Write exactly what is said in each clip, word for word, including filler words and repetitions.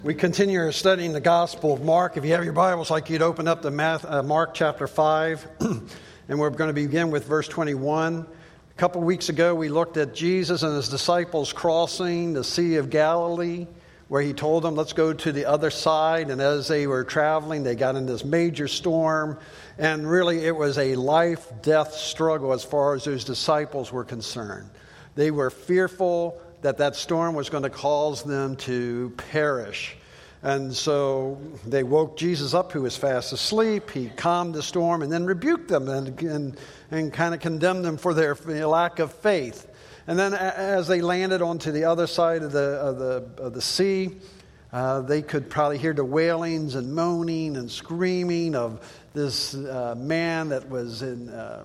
We continue studying the Gospel of Mark. If you have your Bibles, I'd like you to open up to Math, uh, Mark chapter five, and we're going to begin with verse twenty-one. A couple weeks ago, we looked at Jesus and his disciples crossing the Sea of Galilee, where he told them, let's go to the other side. And as they were traveling, they got in this major storm, and really it was a life-death struggle as far as those disciples were concerned. They were fearful that that storm was going to cause them to perish. And so they woke Jesus up, who was fast asleep. He calmed the storm and then rebuked them and, and, and kind of condemned them for their lack of faith. And then as they landed onto the other side of the, of the, of the sea, uh, they could probably hear the wailings and moaning and screaming of this uh, man that was in... Uh,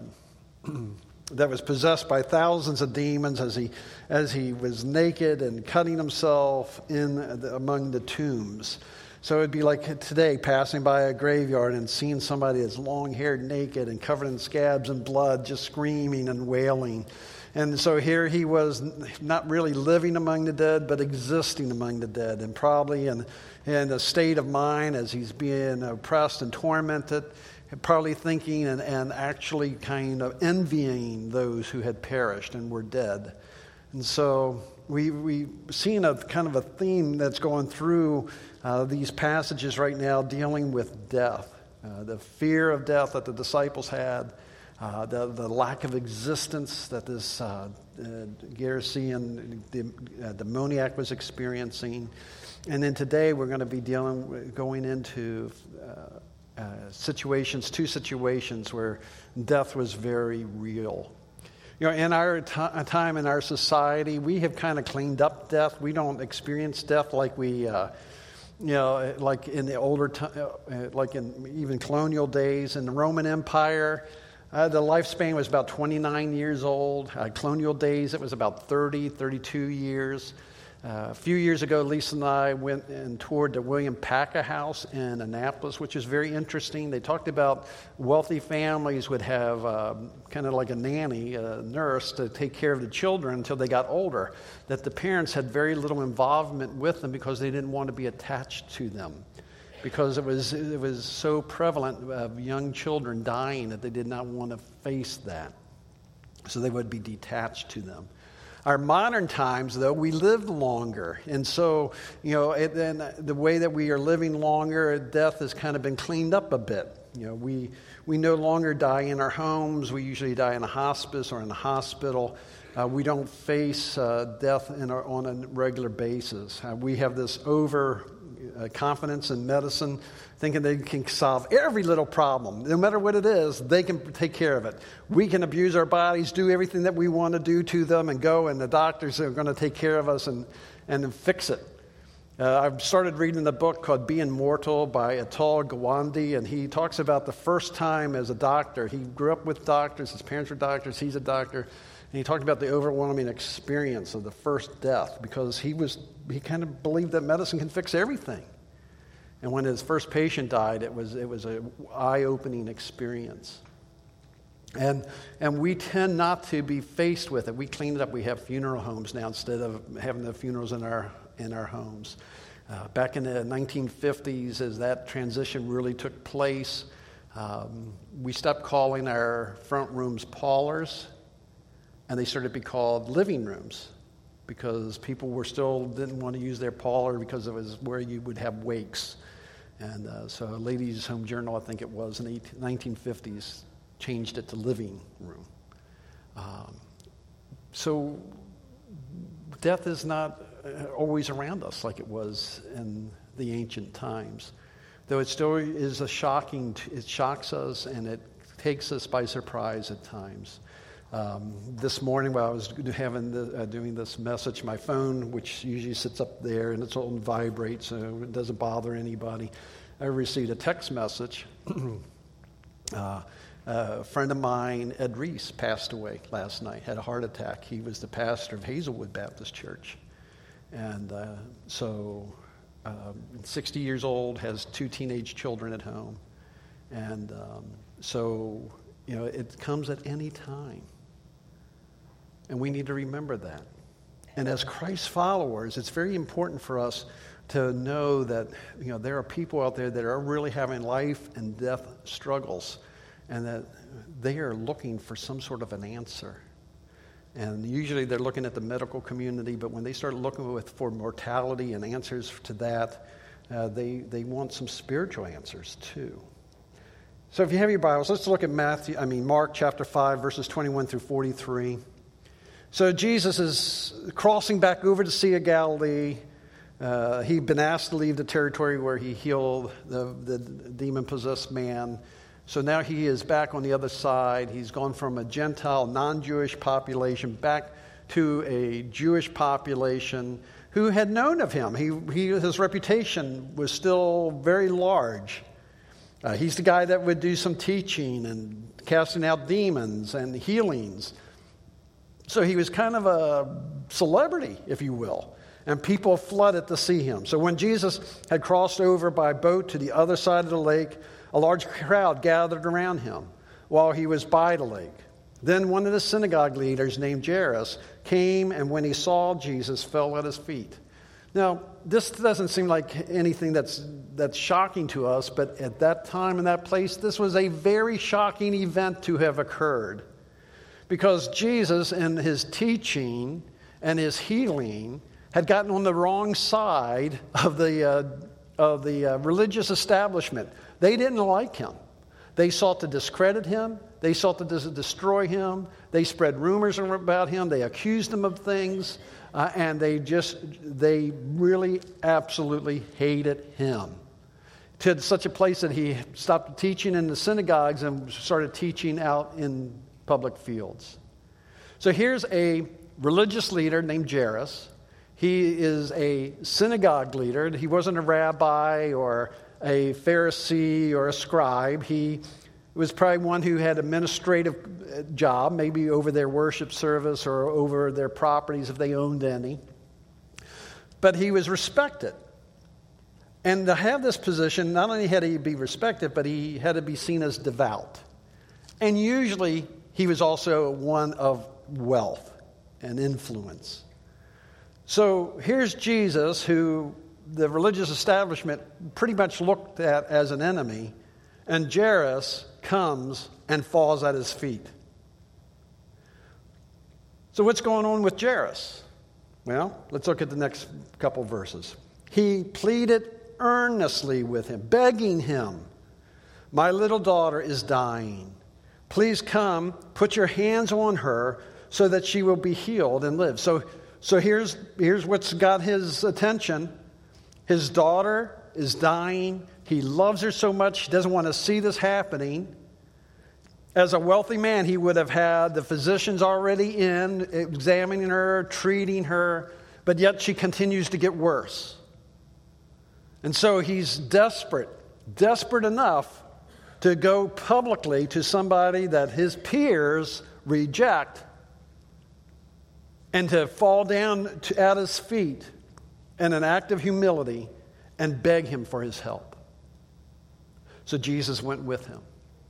that was possessed by thousands of demons as he as he was naked and cutting himself in the, among the tombs. So it'd be like today passing by a graveyard and seeing somebody that's long-haired, naked, and covered in scabs and blood, just screaming and wailing. And so here he was, not really living among the dead, but existing among the dead, and probably in, in a state of mind as he's being oppressed and tormented, probably thinking and, and actually kind of envying those who had perished and were dead. And so we, we've seen a kind of a theme that's going through uh, these passages right now dealing with death, uh, the fear of death that the disciples had, uh, the, the lack of existence that this uh, uh, Gerasene the, uh, demoniac was experiencing. And then today we're going to be dealing, going into uh, Uh, situations, two situations where death was very real. You know, in our t- time in our society, we have kind of cleaned up death. We don't experience death like we, uh, you know, like in the older, t- uh, like in even colonial days. In the Roman Empire, uh, the lifespan was about twenty-nine years old. Uh, colonial days, it was about thirty, thirty-two years. Uh, a few years ago, Lisa and I went and toured the William Paca House in Annapolis, which is very interesting. They talked about wealthy families would have uh, kind of like a nanny, a nurse, to take care of the children until they got older, that the parents had very little involvement with them because they didn't want to be attached to them, because it was, it was so prevalent of young children dying that they did not want to face that. So they would be detached to them. Our modern times, though, we live longer. And so, you know, it, and the way that we are living longer, death has kind of been cleaned up a bit. You know, we we no longer die in our homes. We usually die in a hospice or in a hospital. Uh, we don't face uh, death in our, on a regular basis. Uh, we have this over uh, confidence in medicine, thinking they can solve every little problem. No matter what it is, they can take care of it. We can abuse our bodies, do everything that we want to do to them, and go, and the doctors are going to take care of us and, and fix it. Uh, I've started reading a book called Being Mortal by Atul Gawande, and he talks about the first time as a doctor. He grew up with doctors. His parents were doctors. He's a doctor. And he talked about the overwhelming experience of the first death, because he was he kind of believed that medicine can fix everything. And when his first patient died, it was it was an eye-opening experience. And and we tend not to be faced with it. We clean it up. We have funeral homes now instead of having the funerals in our in our homes. Uh, back in the nineteen fifties, as that transition really took place, um, we stopped calling our front rooms parlors, and they started to be called living rooms, because people were still didn't want to use their parlor because it was where you would have wakes. And uh, so Ladies' Home Journal, I think it was, in the nineteen fifties, changed it to living room. Um, so death is not always around us like it was in the ancient times. Though it still is a shocking, it shocks us and it takes us by surprise at times. Um, this morning while I was having the, uh, doing this message, my phone, which usually sits up there and it's on vibrate, so it doesn't bother anybody, I received a text message. uh, a friend of mine, Ed Reese, passed away last night, had a heart attack. He was the pastor of Hazelwood Baptist Church. And uh, so um, sixty years old, has two teenage children at home. And um, so, you know, it comes at any time. And we need to remember that. And as Christ followers, it's very important for us to know that, you know, there are people out there that are really having life and death struggles, and that they are looking for some sort of an answer. And usually they're looking at the medical community, but when they start looking with, for mortality and answers to that, uh, they, they want some spiritual answers too. So if you have your Bibles, let's look at Matthew, I mean Mark chapter five, verses twenty-one through forty-three. So Jesus is crossing back over the Sea of Galilee. Uh, he'd been asked to leave the territory where he healed the, the demon-possessed man. So now he is back on the other side. He's gone from a Gentile, non-Jewish population back to a Jewish population who had known of him. He, he his reputation was still very large. Uh, he's the guy that would do some teaching and casting out demons and healings. So he was kind of a celebrity, if you will. And people flooded to see him. So when Jesus had crossed over by boat to the other side of the lake, a large crowd gathered around him while he was by the lake. Then one of the synagogue leaders named Jairus came, and when he saw Jesus, fell at his feet. Now, this doesn't seem like anything that's that's shocking to us, but at that time and that place, this was a very shocking event to have occurred. Because Jesus, in his teaching and his healing, had gotten on the wrong side of the uh, of the uh, religious establishment. They didn't like him. They sought to discredit him. They sought to dis- destroy him. They spread rumors about him. They accused him of things, uh, and they just they really absolutely hated him, to such a place that he stopped teaching in the synagogues and started teaching out in public fields. So here's a religious leader named Jairus. He is a synagogue leader. He wasn't a rabbi or a Pharisee or a scribe. He was probably one who had an administrative job, maybe over their worship service or over their properties if they owned any. But he was respected. And to have this position, not only had he be respected, but he had to be seen as devout. And usually he was also one of wealth and influence. So here's Jesus, who the religious establishment pretty much looked at as an enemy, and Jairus comes and falls at his feet. So what's going on with Jairus? Well, let's look at the next couple verses. He pleaded earnestly with him, begging him, "My little daughter is dying. Please come, put your hands on her so that she will be healed and live." So So here's, here's what's got his attention. His daughter is dying. He loves her so much, he doesn't want to see this happening. As a wealthy man, he would have had the physicians already in, examining her, treating her, but yet she continues to get worse. And so he's desperate, desperate enough to go publicly to somebody that his peers reject, and to fall down to, at his feet in an act of humility and beg him for his help. So Jesus went with him.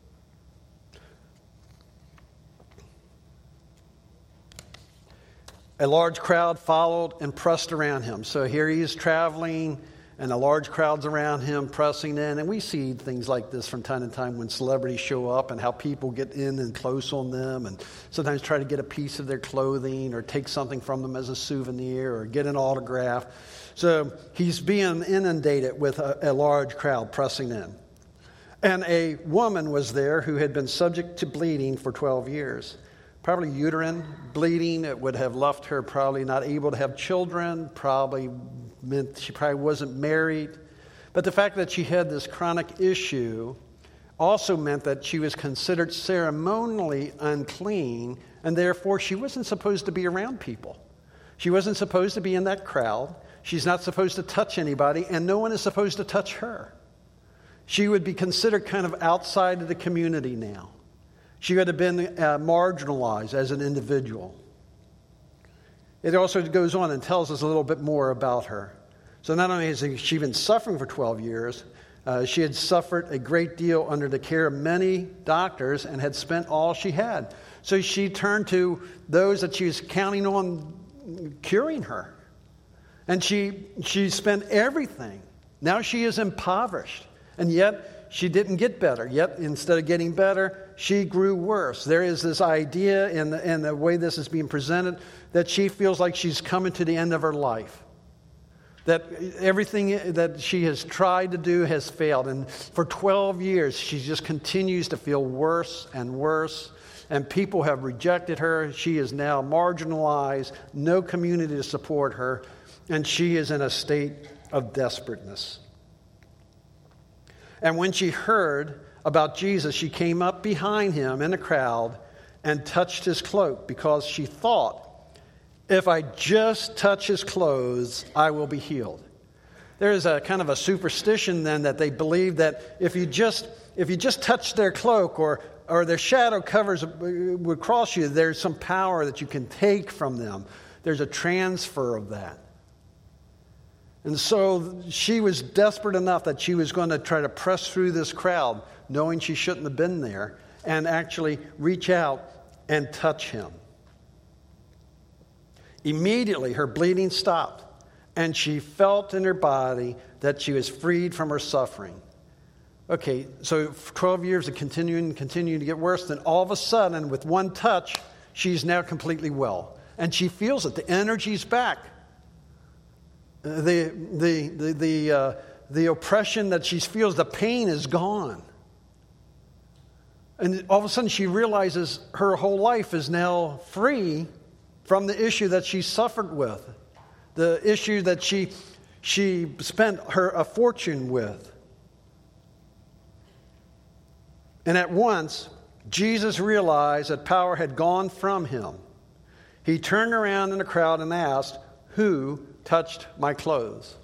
A large crowd followed and pressed around him. So here he is traveling, and a large crowd's around him pressing in. And we see things like this from time to time when celebrities show up and how people get in and close on them and sometimes try to get a piece of their clothing or take something from them as a souvenir or get an autograph. So he's being inundated with a, a large crowd pressing in. And a woman was there who had been subject to bleeding for twelve years. Probably uterine bleeding. It would have left her probably not able to have children, probably meant she probably wasn't married. But the fact that she had this chronic issue also meant that she was considered ceremonially unclean, and therefore she wasn't supposed to be around people. She wasn't supposed to be in that crowd. She's not supposed to touch anybody, and no one is supposed to touch her. She would be considered kind of outside of the community now. She would have been uh, marginalized as an individual. It also goes on and tells us a little bit more about her. So not only has she been suffering for twelve years, uh, she had suffered a great deal under the care of many doctors and had spent all she had. So she turned to those that she was counting on curing her. And she, she spent everything. Now she is impoverished. And yet she didn't get better. Yet instead of getting better, she grew worse. There is this idea in the, in the way this is being presented that she feels like she's coming to the end of her life. That everything that she has tried to do has failed. And for twelve years, she just continues to feel worse and worse. And people have rejected her. She is now marginalized, no community to support her. And she is in a state of desperateness. And when she heard about Jesus, she came up behind him in a crowd and touched his cloak because she thought, if I just touch his clothes, I will be healed. There is a kind of a superstition then that they believe that if you just if you just touch their cloak or or their shadow covers would cross you, there's some power that you can take from them. There's a transfer of that. And so she was desperate enough that she was going to try to press through this crowd, knowing she shouldn't have been there, and actually reach out and touch him. Immediately, her bleeding stopped, and she felt in her body that she was freed from her suffering. Okay, so twelve years of continuing and continuing to get worse, then all of a sudden, with one touch, she's now completely well. And she feels it. The energy's back. The, the, the, the, uh, the oppression that she feels, the pain is gone. And all of a sudden, she realizes her whole life is now free from the issue that she suffered with, the issue that she she spent her a fortune with. And at once, Jesus realized that power had gone from him. He turned around in the crowd and asked, "Who touched my clothes?"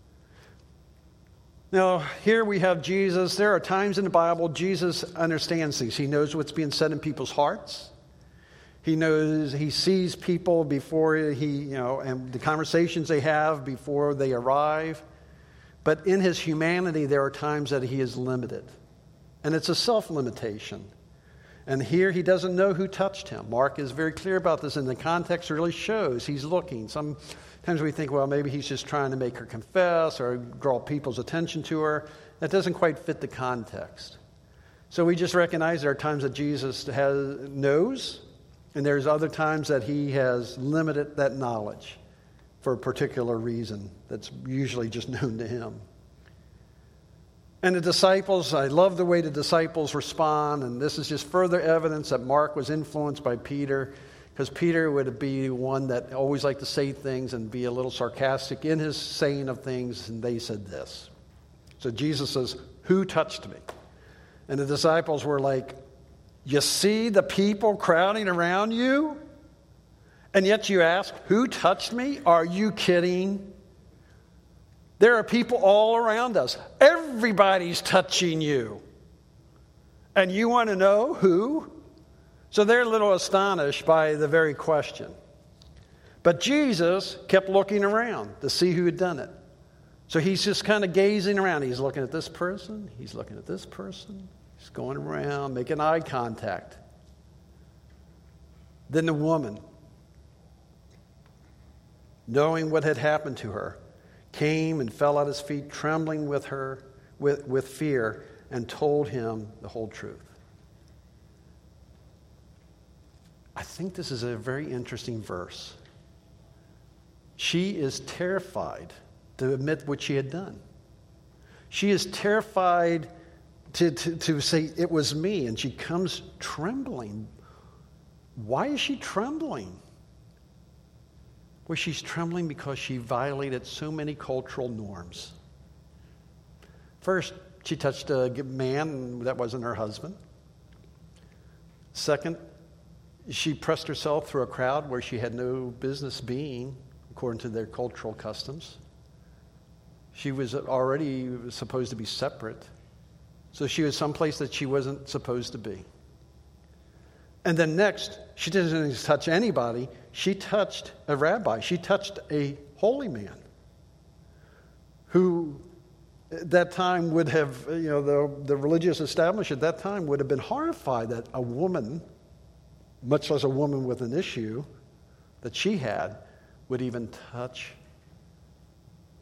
Now, here we have Jesus. There are times in the Bible Jesus understands things. He knows what's being said in people's hearts. He knows, he sees people before he, you know, and the conversations they have before they arrive. But in his humanity, there are times that he is limited. And it's a self-limitation. And here he doesn't know who touched him. Mark is very clear about this, and the context really shows he's looking. Sometimes we think, well, maybe he's just trying to make her confess or draw people's attention to her. That doesn't quite fit the context. So we just recognize there are times that Jesus has, knows, and there's other times that he has limited that knowledge for a particular reason that's usually just known to him. And the disciples, I love the way the disciples respond, and this is just further evidence that Mark was influenced by Peter, because Peter would be one that always liked to say things and be a little sarcastic in his saying of things, and they said this. So Jesus says, "Who touched me?" And the disciples were like, "You see the people crowding around you? And yet you ask, 'Who touched me?' Are you kidding? There are people all around us. Everybody's touching you. And you want to know who?" So they're a little astonished by the very question. But Jesus kept looking around to see who had done it. So he's just kind of gazing around. He's looking at this person. He's looking at this person. He's going around, making eye contact. Then the woman, knowing what had happened to her, came and fell at his feet, trembling with her with, with fear, and told him the whole truth. I think this is a very interesting verse. She is terrified to admit what she had done. She is terrified to, to, to say, "It was me," and she comes trembling. Why is she trembling? Well, she's trembling because she violated so many cultural norms. First, she touched a man that wasn't her husband. Second, she pressed herself through a crowd where she had no business being, according to their cultural customs. She was already supposed to be separate, so she was someplace that she wasn't supposed to be. And then next, she didn't just touch anybody. She touched a rabbi. She touched a holy man who at that time would have, you know, the, the religious establishment at that time would have been horrified that a woman, much less a woman with an issue that she had, would even touch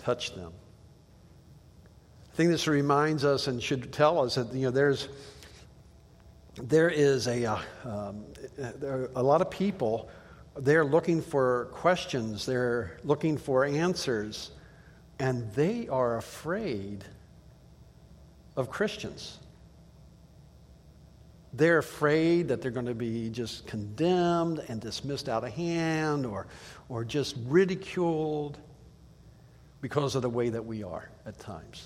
touch them. I think this reminds us and should tell us that, you know, there's there is a uh, um, there are a lot of people. They're looking for questions. They're looking for answers, and they are afraid of Christians. They're afraid that they're going to be just condemned and dismissed out of hand, or or just ridiculed because of the way that we are at times.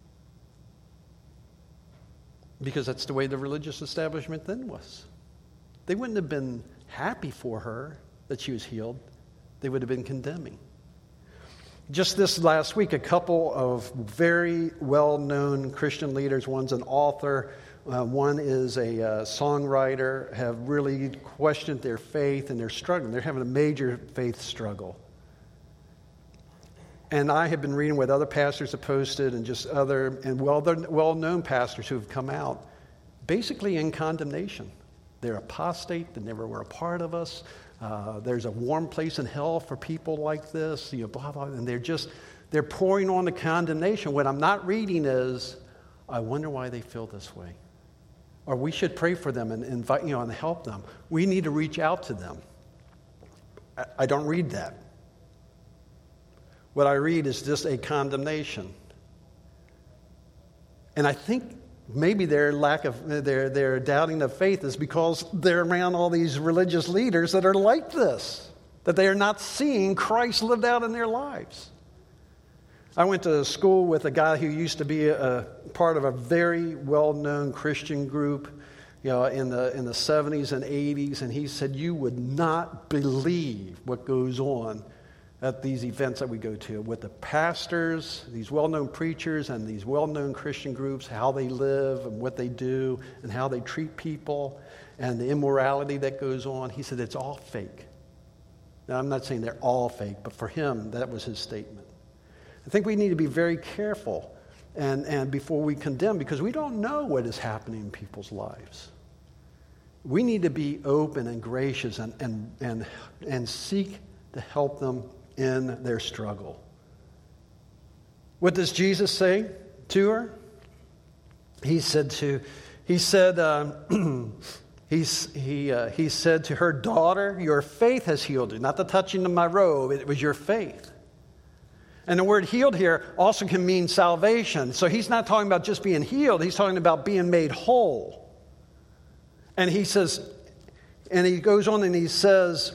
Because that's the way the religious establishment then was. They wouldn't have been happy for her that she was healed. They would have been condemning. Just this last week, a couple of very well-known Christian leaders, one's an author, uh, one is a uh, songwriter, have really questioned their faith, and they're struggling. They're having a major faith struggle. And I have been reading what other pastors have posted, and just other and well, well-known pastors who have come out basically in condemnation. They're apostate. They never were a part of us. Uh, there's a warm place in hell for people like this. You know, blah, blah, and they're just, they're pouring on the condemnation. What I'm not reading is, I wonder why they feel this way. Or we should pray for them and invite, you know, and help them. We need to reach out to them. I, I don't read that. What I read is just a condemnation. And I think maybe their lack of, their, their doubting of faith is because they're around all these religious leaders that are like this, that they are not seeing Christ lived out in their lives. I went to school with a guy who used to be a, a part of a very well-known Christian group, you know, in the in the seventies and eighties, and he said, you would not believe what goes on at these events that we go to with the pastors, these well-known preachers, and these well-known Christian groups, how they live and what they do and how they treat people and the immorality that goes on. He said it's all fake. Now, I'm not saying they're all fake, but for him, that was his statement. I think we need to be very careful and, and before we condemn, because we don't know what is happening in people's lives. We need to be open and gracious and, and, and, and seek to help them in their struggle. What does Jesus say to her? He said to, he said, uh, he's, he, uh, he said to her, daughter, your faith has healed you. Not the touching of my robe, it was your faith. And the word healed here also can mean salvation. So he's not talking about just being healed, he's talking about being made whole. And he says, and he goes on and he says,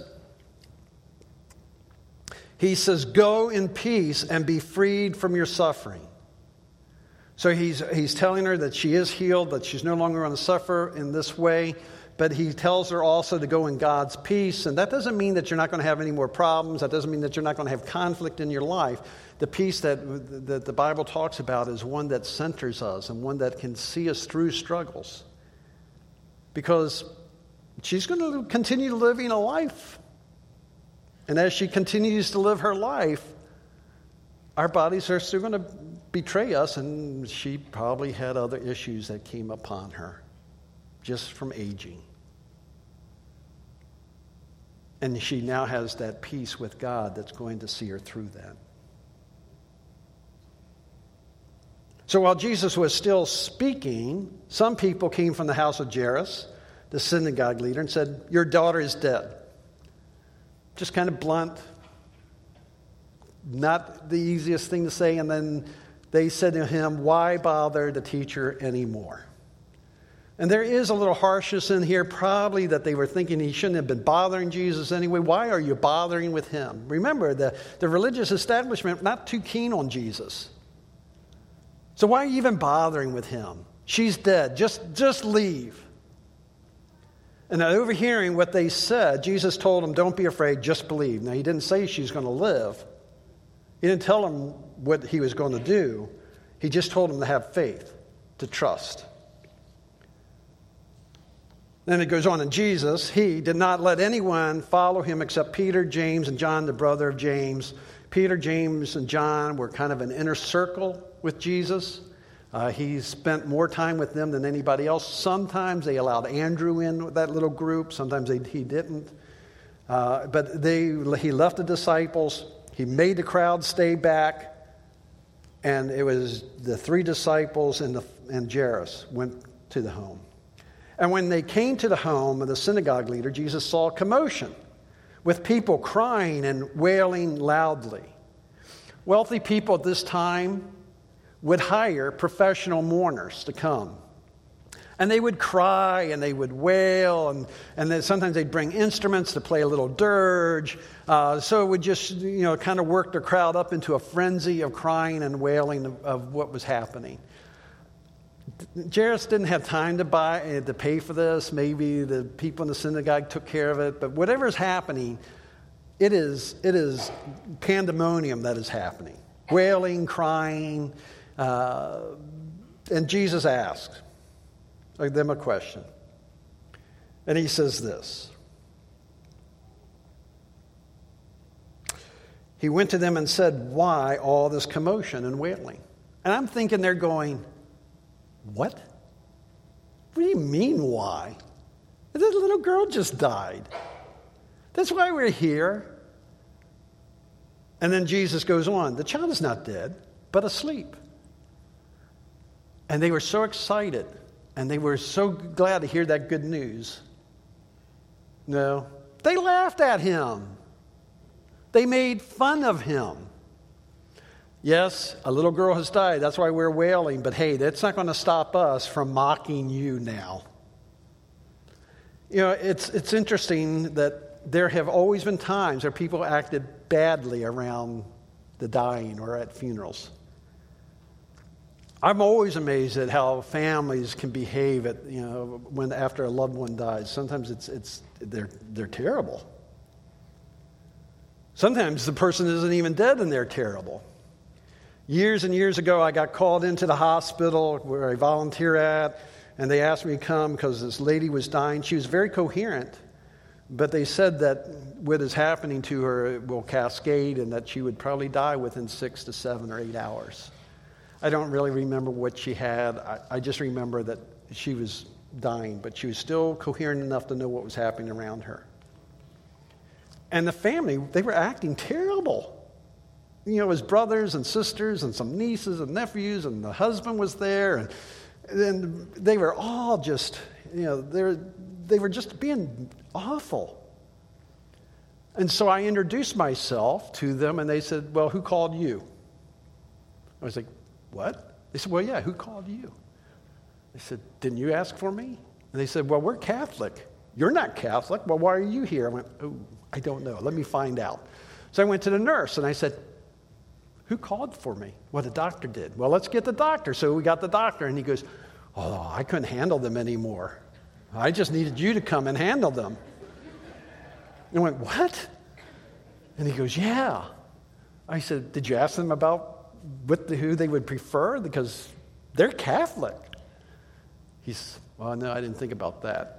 He says, go in peace and be freed from your suffering. So he's he's telling her that she is healed, that she's no longer going to suffer in this way. But he tells her also to go in God's peace. And that doesn't mean that you're not going to have any more problems. That doesn't mean that you're not going to have conflict in your life. The peace that, that the Bible talks about is one that centers us and one that can see us through struggles. Because she's going to continue living a life. And as she continues to live her life, our bodies are still going to betray us, and she probably had other issues that came upon her just from aging. And she now has that peace with God that's going to see her through that. So while Jesus was still speaking, some people came from the house of Jairus, the synagogue leader, and said, your daughter is dead. Just kind of blunt, not the easiest thing to say. And then they said to him, why bother the teacher anymore? And there is a little harshness in here, probably that they were thinking he shouldn't have been bothering Jesus anyway. Why are you bothering with him? Remember, the, the religious establishment not too keen on Jesus. So why are you even bothering with him? She's dead. Just, just leave. And overhearing what they said, Jesus told them, don't be afraid, just believe. Now, he didn't say she's going to live. He didn't tell them what he was going to do. He just told them to have faith, to trust. Then it goes on, and Jesus, he did not let anyone follow him except Peter, James, and John, the brother of James. Peter, James, and John were kind of an inner circle with Jesus. Uh, he spent more time with them than anybody else. Sometimes they allowed Andrew in with that little group. Sometimes they, he didn't. Uh, but they, he left the disciples. He made the crowd stay back. And it was the three disciples and, the, and Jairus went to the home. And when they came to the home of the synagogue leader, Jesus saw a commotion with people crying and wailing loudly. Wealthy people at this time would hire professional mourners to come. And they would cry and they would wail, and, and then sometimes they'd bring instruments to play a little dirge. Uh, so it would just, you know, kind of work the crowd up into a frenzy of crying and wailing of, of what was happening. Jairus didn't have time to buy to pay for this. Maybe the people in the synagogue took care of it. But whatever is happening, it is it is pandemonium that is happening. Wailing, crying. Uh, and Jesus asked them a question. And he says this. He went to them and said, "Why all this commotion and wailing?" And I'm thinking they're going, "What? What do you mean, why? That little girl just died. That's why we're here." And then Jesus goes on, "The child is not dead, but asleep." And they were so excited, and they were so glad to hear that good news. No, they laughed at him. They made fun of him. Yes, a little girl has died. That's why we're wailing. But hey, that's not going to stop us from mocking you now. You know, it's it's interesting that there have always been times where people acted badly around the dying or at funerals. I'm always amazed at how families can behave at, you know, when after a loved one dies. Sometimes it's it's they're they're terrible. Sometimes the person isn't even dead and they're terrible. Years and years ago, I got called into the hospital where I volunteer at, and they asked me to come because this lady was dying. She was very coherent, but they said that what is happening to her will cascade and that she would probably die within six to seven or eight hours. I don't really remember what she had. I, I just remember that she was dying, but she was still coherent enough to know what was happening around her. And the family, they were acting terrible. You know, his brothers and sisters and some nieces and nephews, and the husband was there, and then they were all just, you know, they were, they were just being awful. And so I introduced myself to them, and they said, "Well, who called you?" I was like, "What?" They said, "Well, yeah, who called you?" I said, "Didn't you ask for me?" And they said, "Well, we're Catholic." "You're not Catholic. Well, why are you here?" I went, "Oh, I don't know. Let me find out." So I went to the nurse, and I said, "Who called for me?" "Well, the doctor did." "Well, let's get the doctor." So we got the doctor, and he goes, "Oh, I couldn't handle them anymore. I just needed you to come and handle them." And I went, "What?" And he goes, "Yeah." I said, "Did you ask them about what the, who they would prefer? Because they're Catholic." He says, "Well, no, I didn't think about that."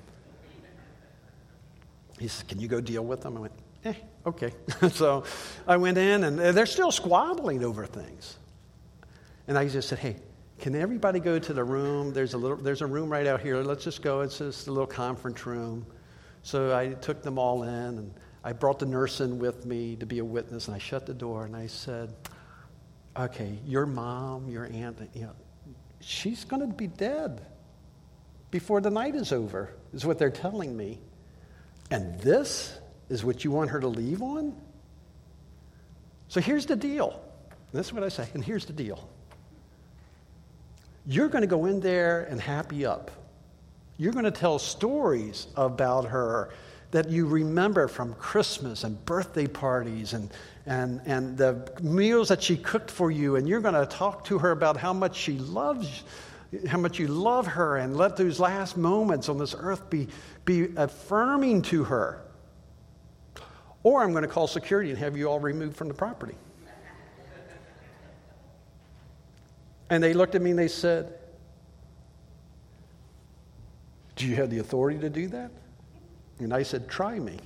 He says, "Can you go deal with them?" I went, eh, okay. So I went in, and they're still squabbling over things. And I just said, "Hey, can everybody go to the room? There's a little, there's a room right out here. Let's just go. It's just a little conference room." So I took them all in, and I brought the nurse in with me to be a witness, and I shut the door, and I said, "Okay, your mom, your aunt, you know, she's going to be dead before the night is over," is what they're telling me. "And this is what you want her to leave on?" So here's the deal. This is what I say, and here's the deal. You're going to go in there and happy up. You're going to tell stories about her that you remember from Christmas and birthday parties and, and, and the meals that she cooked for you, and you're going to talk to her about how much she loves how much you love her, and let those last moments on this earth be, be affirming to her. Or I'm going to call security and have you all removed from the property. And they looked at me and they said, "Do you have the authority to do that?" And I said, "Try me."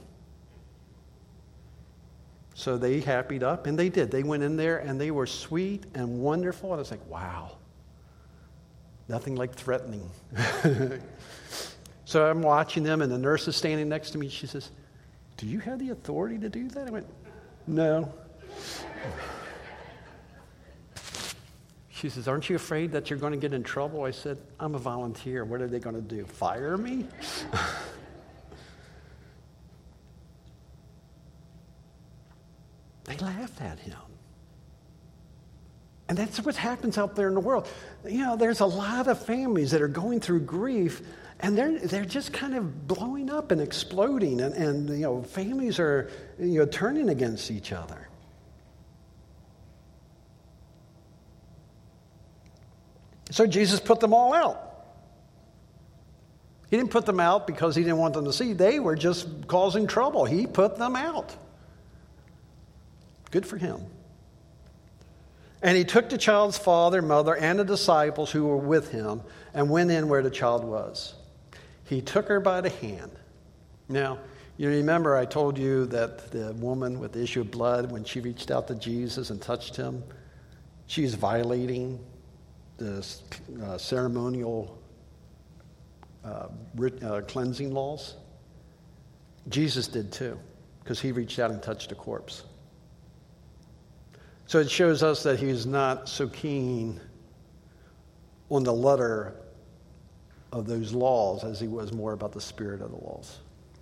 So they happied up, and they did. They went in there, and they were sweet and wonderful. And I was like, wow. Nothing like threatening. So I'm watching them, and the nurse is standing next to me. She says, "Do you have the authority to do that?" I went, "No." She says, aren't you afraid that you're going to get in trouble? I said, I'm a volunteer. What are they going to do? Fire me? They laughed at him. And that's what happens out there in the world. You know, there's a lot of families that are going through grief, and they're they're just kind of blowing up and exploding, and, and you know, families are you know turning against each other. So Jesus put them all out. He didn't put them out because he didn't want them to see. They were just causing trouble. He put them out. Good for him. And he took the child's father, mother, and the disciples who were with him and went in where the child was. He took her by the hand. Now, you remember I told you that the woman with the issue of blood, when she reached out to Jesus and touched him, she was violating the uh, ceremonial uh, writ- uh, cleansing laws. Jesus did too, because he reached out and touched a corpse. So it shows us that he's not so keen on the letter of those laws as he was more about the spirit of the laws.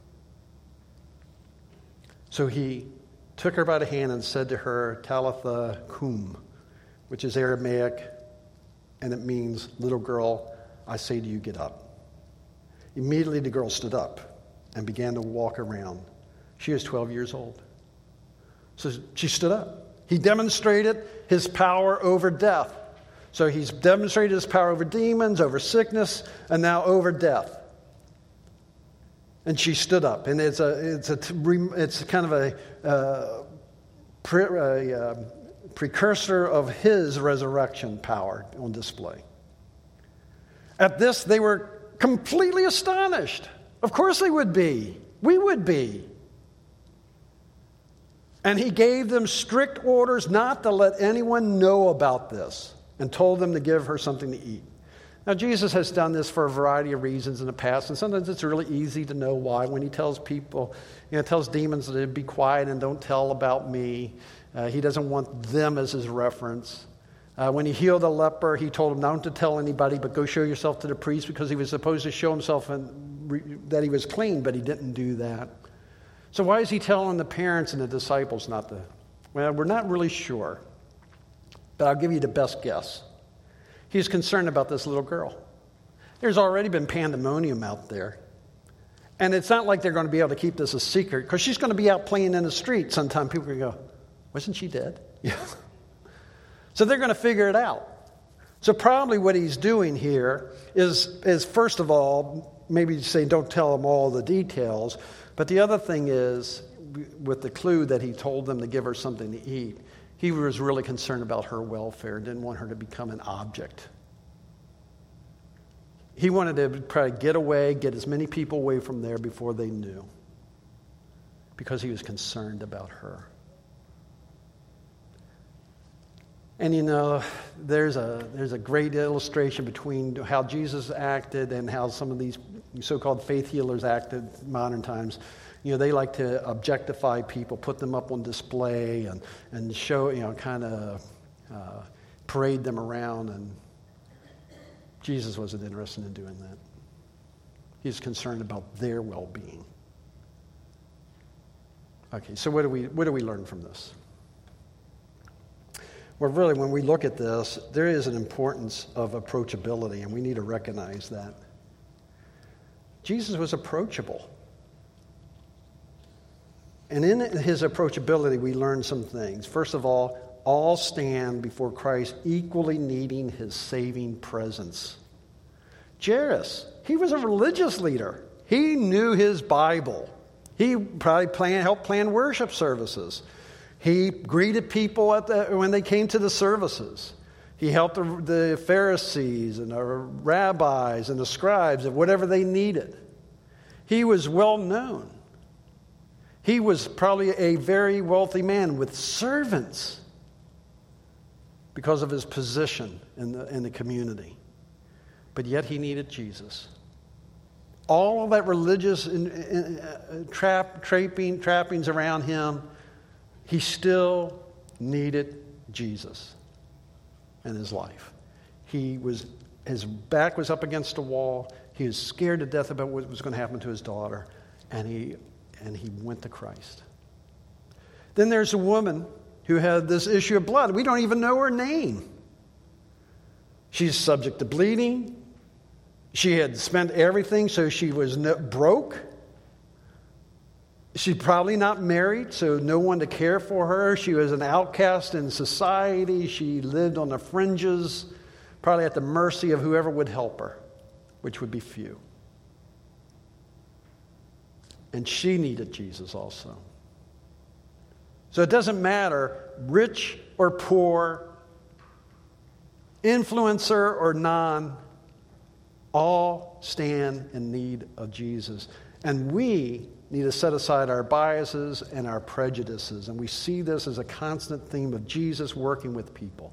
So he took her by the hand and said to her, Talitha cum, which is Aramaic, and it means, little girl, I say to you, get up. Immediately the girl stood up and began to walk around. She was twelve years old. So she stood up. He demonstrated his power over death. So he's demonstrated his power over demons, over sickness, and now over death. And she stood up, and it's a it's a it's kind of a, uh, pre, a uh, precursor of his resurrection power on display. At this, they were completely astonished. Of course, they would be. We would be. And he gave them strict orders not to let anyone know about this, and told them to give her something to eat. Now, Jesus has done this for a variety of reasons in the past, and sometimes it's really easy to know why. When he tells people, you know, tells demons to be quiet and don't tell about me, uh, he doesn't want them as his reference. Uh, when he healed a leper, he told him not to tell anybody, but go show yourself to the priest, because he was supposed to show himself and re- that he was clean, but he didn't do that. So why is he telling the parents and the disciples not to? Well, we're not really sure, but I'll give you the best guess. He's concerned about this little girl. There's already been pandemonium out there. And it's not like they're going to be able to keep this a secret, because she's going to be out playing in the street sometime. People are going to go, wasn't she dead? Yeah. So they're going to figure it out. So probably what he's doing here is, is first of all, maybe say don't tell them all the details. But the other thing is, with the clue that he told them to give her something to eat, he was really concerned about her welfare, didn't want her to become an object. He wanted to probably get away, get as many people away from there before they knew, because he was concerned about her. And you know, there's a there's a great illustration between how Jesus acted and how some of these so-called faith healers acted in modern times. You know, they like to objectify people, put them up on display, and, and show, you know, kind of uh, parade them around. And Jesus wasn't interested in doing that. He's concerned about their well-being. Okay, so what do we what do we learn from this? Well, really, when we look at this, there is an importance of approachability, and we need to recognize that. Jesus was approachable. And in his approachability, we learn some things. First of all, all stand before Christ equally needing his saving presence. Jairus, he was a religious leader. He knew his Bible. He probably planned, helped plan worship services. He greeted people at the, when they came to the services. He helped the, the Pharisees and the rabbis and the scribes of whatever they needed. He was well known. He was probably a very wealthy man with servants because of his position in the, in the community. But yet he needed Jesus. All of that religious in, in, uh, trap, trapping, trappings around him, he still needed Jesus. in his life. He was, his back was up against a wall. He was scared to death about what was going to happen to his daughter, and he, and he went to Christ. Then there's a woman who had this issue of blood. We don't even know her name. She's subject to bleeding. She had spent everything, so she was no, broke. She's probably not married, so no one to care for her. She was an outcast in society. She lived on the fringes, probably at the mercy of whoever would help her, which would be few. And she needed Jesus also. So it doesn't matter, rich or poor, influencer or non, all stand in need of Jesus. And we need to set aside our biases and our prejudices. And we see this as a constant theme of Jesus working with people.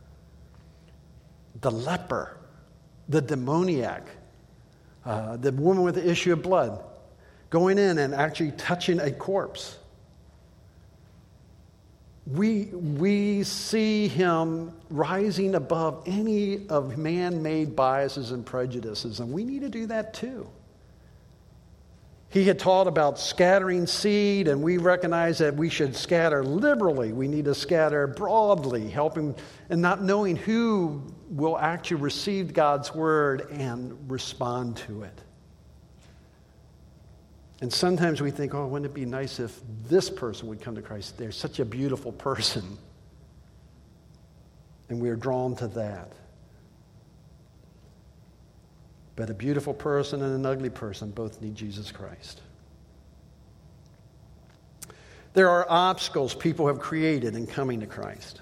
The leper, the demoniac, uh, the woman with the issue of blood, going in and actually touching a corpse. We, we see him rising above any of man-made biases and prejudices, and we need to do that too. He had taught about scattering seed, and we recognize that we should scatter liberally. We need to scatter broadly, helping and not knowing who will actually receive God's word and respond to it. And sometimes we think, oh, wouldn't it be nice if this person would come to Christ? They're such a beautiful person. And we're drawn to that. But a beautiful person and an ugly person both need Jesus Christ. There are obstacles people have created in coming to Christ.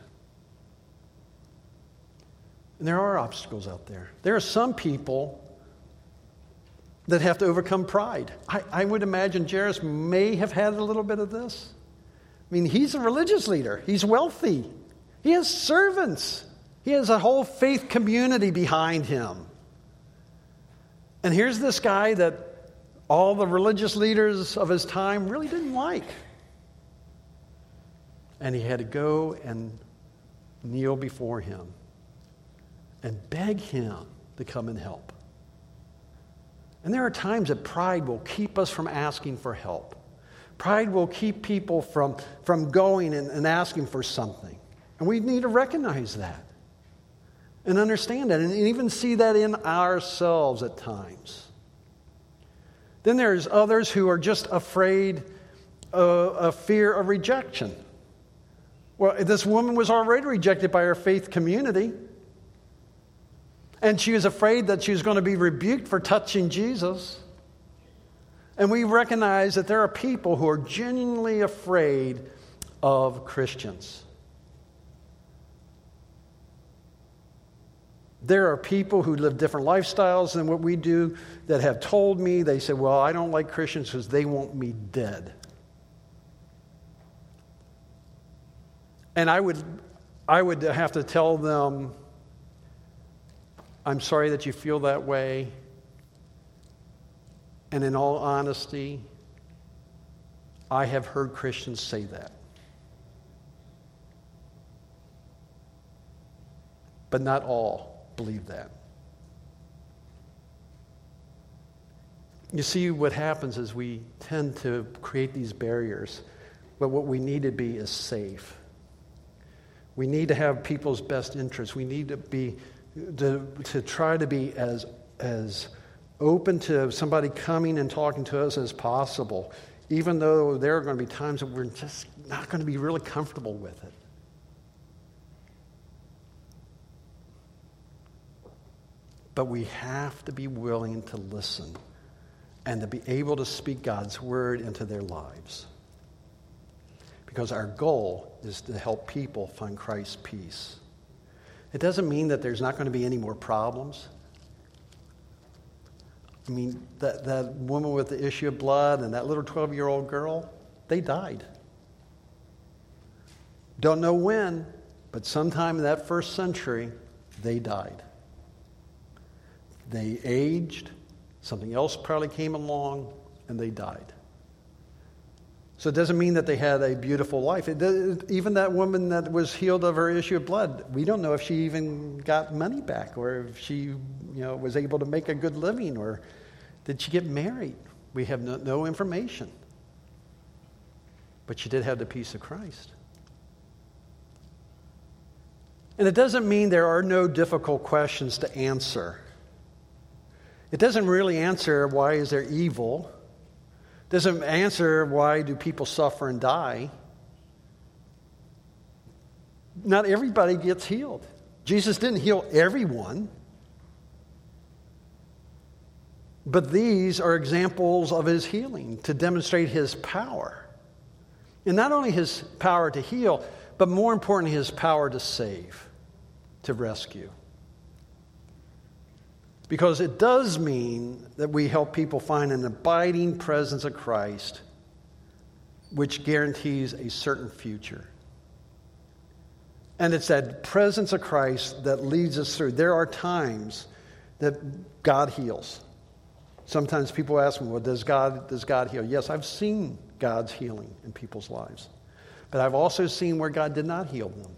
And there are obstacles out there. There are some people that have to overcome pride. I, I would imagine Jairus may have had a little bit of this. I mean, he's a religious leader. He's wealthy. He has servants. He has a whole faith community behind him. And here's this guy that all the religious leaders of his time really didn't like. And he had to go and kneel before him and beg him to come and help. And there are times that pride will keep us from asking for help. Pride will keep people from, from going and, and asking for something. And we need to recognize that and understand that and even see that in ourselves at times. Then there's others who are just afraid of, of fear of rejection. Well, this woman was already rejected by her faith community. And she was afraid that she was going to be rebuked for touching Jesus. And we recognize that there are people who are genuinely afraid of Christians. There are people who live different lifestyles than what we do that have told me, they say, well, I don't like Christians because they want me dead. And I would, I would have to tell them, I'm sorry that you feel that way. And in all honesty, I have heard Christians say that. But not all believe that. You see, what happens is we tend to create these barriers, but what we need to be is safe. We need to have people's best interests. We need to be To, to try to be as, as open to somebody coming and talking to us as possible, even though there are going to be times that we're just not going to be really comfortable with it. But we have to be willing to listen and to be able to speak God's word into their lives. Because our goal is to help people find Christ's peace. It doesn't mean that there's not going to be any more problems. I mean, that, that woman with the issue of blood and that little twelve-year-old girl, they died. Don't know when, but sometime in that first century, they died. They aged, something else probably came along, and they died. So it doesn't mean that they had a beautiful life. It does, even that woman that was healed of her issue of blood, we don't know if she even got money back or if she, you know, was able to make a good living, or did she get married? We have no, no information. But she did have the peace of Christ. And it doesn't mean there are no difficult questions to answer. It doesn't really answer why is there evil. It doesn't answer why do people suffer and die. Not everybody gets healed. Jesus didn't heal everyone. But these are examples of his healing to demonstrate his power. And not only his power to heal, but more importantly, his power to save, to rescue. Because it does mean that we help people find an abiding presence of Christ, which guarantees a certain future. And it's that presence of Christ that leads us through. There are times that God heals. Sometimes people ask me, well, does God, does God heal? Yes, I've seen God's healing in people's lives. But I've also seen where God did not heal them.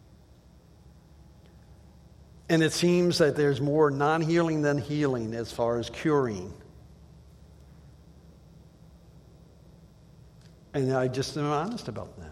And it seems that there's more non-healing than healing as far as curing. And I just am honest about that.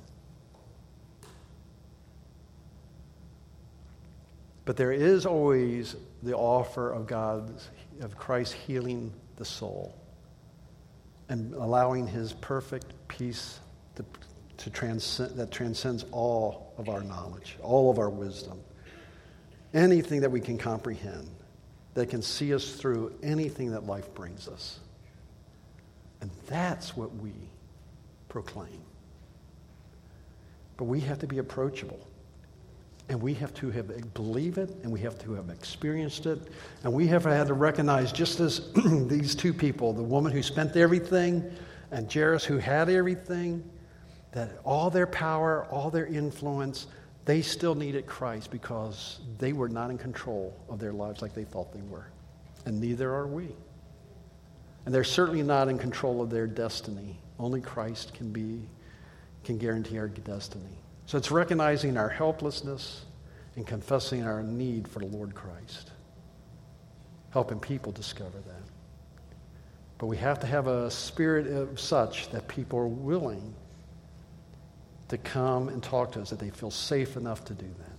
But there is always the offer of God's, of Christ healing the soul and allowing his perfect peace to, to transcend, that transcends all of our knowledge, all of our wisdom. Anything that we can comprehend, that can see us through anything that life brings us. And that's what we proclaim. But we have to be approachable. And we have to have believe it, and we have to have experienced it. And we have had to recognize, just as these two people, the woman who spent everything and Jairus who had everything, that all their power, all their influence, they still needed Christ because they were not in control of their lives like they thought they were. And neither are we. And they're certainly not in control of their destiny. Only Christ can be, can guarantee our destiny. So it's recognizing our helplessness and confessing our need for the Lord Christ. Helping people discover that. But we have to have a spirit of such that people are willing to come and talk to us, that they feel safe enough to do that.